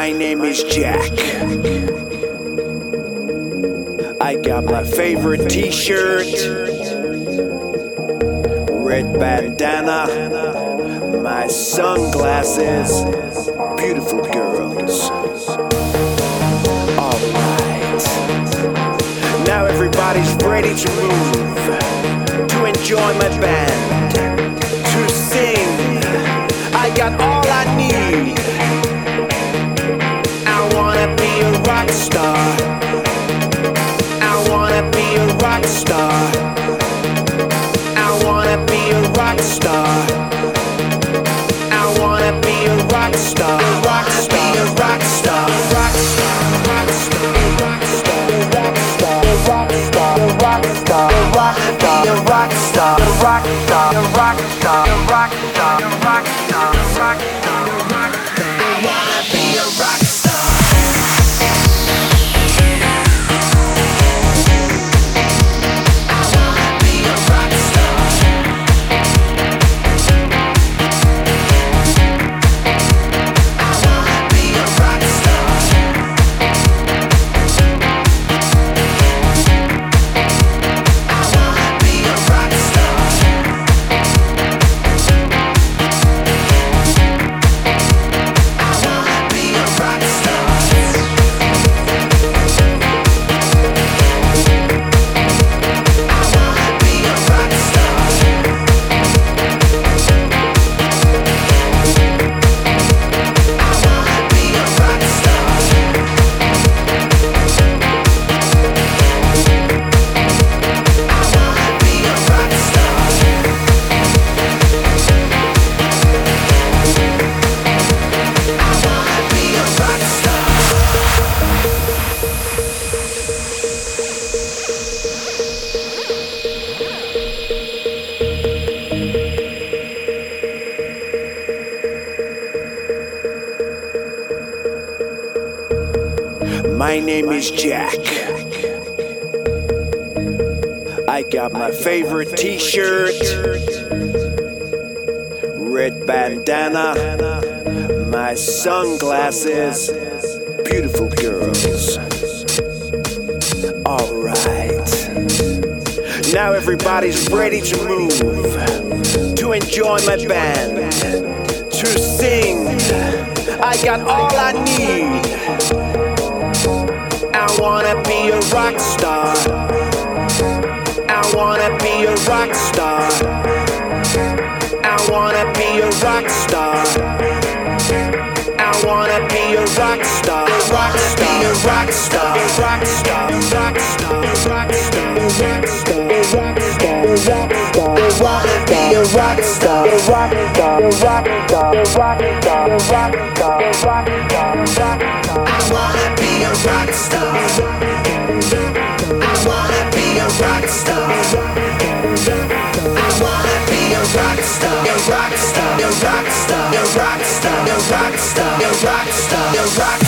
My name is Jack. I got my favorite t-shirt, red bandana, my sunglasses, beautiful girls. Alright, now everybody's ready to move, to enjoy my band, to sing. I got all I need. I wanna be a rock star. I wanna be a rock star. I wanna be a rock star. I wanna be a rock star. Rock star, rock star, rock star, rock star, rock star, rock star, rock star, rock star, rock star, rock star, rock star, rock star, rock star, rock star, rock star. I wanna be a rock star. My name is Jack. I got my favorite t-shirt, red bandana, my sunglasses, beautiful girls. Alright, now everybody's ready to move, to enjoy my band, to sing. I got all I need. I wanna be a rock star. I wanna be a rock star. I wanna be a rock star. I wanna be a rock star. Rock star, rock star, rock star, rock star, rock star, rock star, rock star, rock star. I wanna be a rock star. Rock star, rock star, rock star, rock star, rock star, rock star. I wanna be a rock star. I wanna be a rock star. I wanna be a rock star. A rock star. A rock star. A rock star. A rock star. A rock star. A rock star.